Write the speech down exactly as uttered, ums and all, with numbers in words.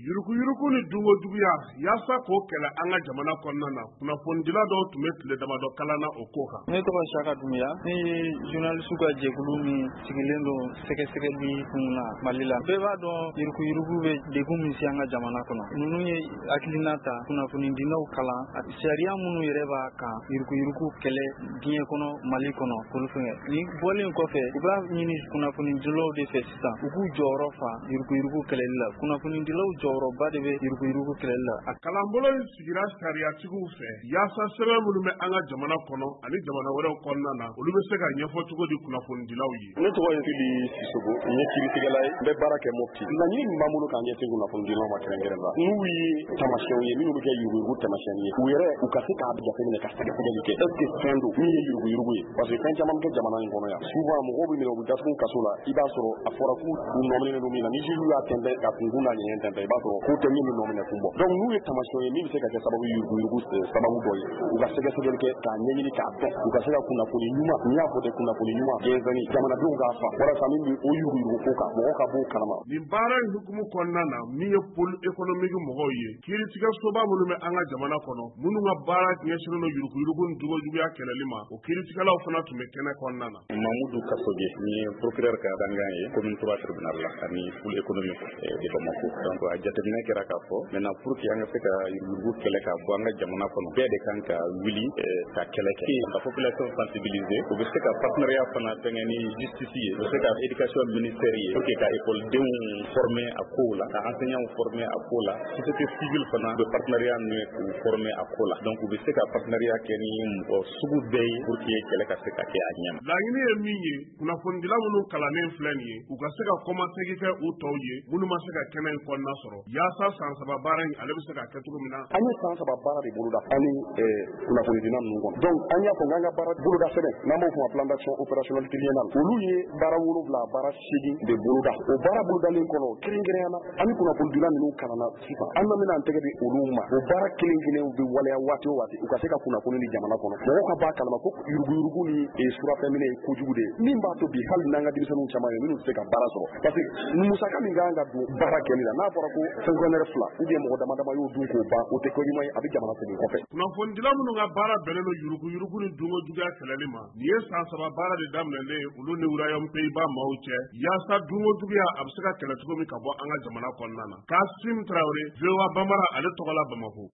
yuruku yuruku ni dungo juguya yasa ko kɛlɛ an ka jamana kɔnɔna na kunnafonidila dɔw tun bɛ tile damadɔ kalanna o ko kan. Ne tɔgɔ Saka Dunbiya, ne ye journaliste ka jɛkulu min sigilen don sɛgɛsɛgɛli kun na Mali la. Bɛɛ b'a dɔn yuruku yuruku bɛ degun min se an ka jamana kɔnɔ. Ninnu ye hakilina ta kunnafonidilaw kalan sariya minnu yɛrɛ b'a kan yuruku yuruku kɛlɛ diɲɛ kɔnɔ Mali kɔnɔ k'olu fɛngɛ. Ni bɔlen kɔfɛ u b'a ɲini kunnafonidilaw de fɛ sisan u k'u jɔyɔrɔ fa yuruku yuruku kɛlɛli la. Kunnafonidilaw jɔyɔrɔba de bɛ yuruku yuruku kɛlɛli la. A kalanbolo in sigira sariyatigiw fɛ yaasa sɛbɛn minnu bɛ an ka jamana kɔnɔ ani jamana wɛrɛw kɔnɔna na olu bɛ se ka ɲɛfɔ cogo di kunnafonidilaw ye. Ne tɔgɔ ye Fili Sisogo, n ye kiiritigɛla ye, n bɛ baara kɛ Mopti. Laɲini min b'an bolo k'an ɲɛsin kunnafonidilaw ma kɛrɛnkɛrɛn la n'u ye tamasiyɛnw ye minnu bɛ kɛ yuruku yuruku tamasiyɛn ye u yɛrɛ u ka se k'a jateminɛ ka sɛgɛsɛgɛli kɛ est ce que fɛn don min ye yuruku yuruku ye parce que fɛn caman bɛ kɛ jamana in kɔnɔ yan souvent mɔgɔw bɛ minɛ u bɛ datugu kaso la i b'a sɔrɔ a fɔra k'u nɔminɛlen don min na ni juge y'a tɛntɛn ka kunkun n'a ɲɛɲɛ tɛntɛn i b'a sɔrɔ k'u tɛ min bɛ nɔminɛ kun bɔ donc n'u ye tamasiyɛnw ye min bɛ se ka kɛ sababu yuruku yuruku sababu dɔ ye u ka sɛgɛsɛgɛli kɛ k'a ɲɛɲini k'a dɔn u ka se ka kunnafoni ɲuman n'i y'a fɔ tɛ kunnafoni ɲuman gɛnzɛni jamanadenw k'a fa walasa min bɛ o yuruku yuruku ko kan mɔgɔw ka b'o kalama. Nin baara in hukumu kɔnɔna na min ye pôle économique mɔgɔw ye kiiritigɛ soba minnu bɛ an ka jamana kɔnɔ minnu ka baara ɲɛsinnen don yuruku yuruku ni dungo juguya kɛlɛli ma o kiiritigɛlaw fana tun bɛ kɛnɛ kɔnɔna na. Mamudu Kasoge ni ye procureur ka dangan ye commune trois tribunal la ani pôle économique de Bamako donc a jateminɛ kɛra k'a fɔ maintenant pour que an ka se ka yuruku yuruku kɛlɛ ka bɔ an ka jamana kɔnɔ bɛɛ de kan ka wuli ka kɛlɛ kɛ ka population sensibiliser u bɛ se ka partenariat fana fɛngɛ ni justice ye u bɛ se ka éducation ministère ye pour que ka écoledenw former a kow la ka enseignants former a ko la société civile fana bɛ partenariat n'u ye k'u former a ko la donc u bɛ se ka partenariat kɛ ni mɔgɔ sugu bɛɛ ye pour que kɛlɛ ka se ka kɛ a ɲɛma. Laɲini ye min ye kunnafonidila minnu kalannen filɛ nin ye u ka se ka kɔmasegi kɛ u tɔw ye minnu ma se ka kɛnɛ in kɔnɔna sɔrɔ yaasa san saba baara in ale bɛ se ka kɛ cogo min na. An ye san saba baara de boloda ani kunnafonidila ninnu kɔnɔ donc an y'a fɔ k'an ka baara boloda sɛbɛn n'an b'o fɔ ma plan d'action opérationnel triennal olu ye baara wolonwula baara seegin de boloda o baara bolodalen kɔnɔ kɛrɛnkɛrɛnyana ani kunnafonidila ninnu kalanna sisan an bɛna an tɛgɛ di olu ma o baara kelen kelenw bɛ waleya waati o waati u ka se ka kunnafoni di jamana kɔnɔ mɔgɔw ka b'a kalama ko yuruku yuruku ni surafɛnminɛ ye kojugu de ye min b'a to bi hali n'an ka denmisɛnninw caman ye minnu tɛ se ka baara sɔrɔ parce que musaka min kan ka don baara kɛli la n'a fɔra ko fonctionnaire fila ou bien mɔgɔ dama dama y'o dun k'o ban o tɛ ko ɲuman ye a bɛ jamana segin kɔfɛ. Kunnafonidila minnu ka baara bɛnnen don yuruku yuruku ni dungo juguya kɛlɛli ma nin ye san saba baara de daminɛlen olu ni Royaume Pays-Bas maaw cɛ yaasa dungo juguya a bɛ se ka kɛlɛ cogo min ka bɔ an ka jamana kɔnɔna na. Kasim Traoré, V O A Bambara ale tɔgɔ la Bamako.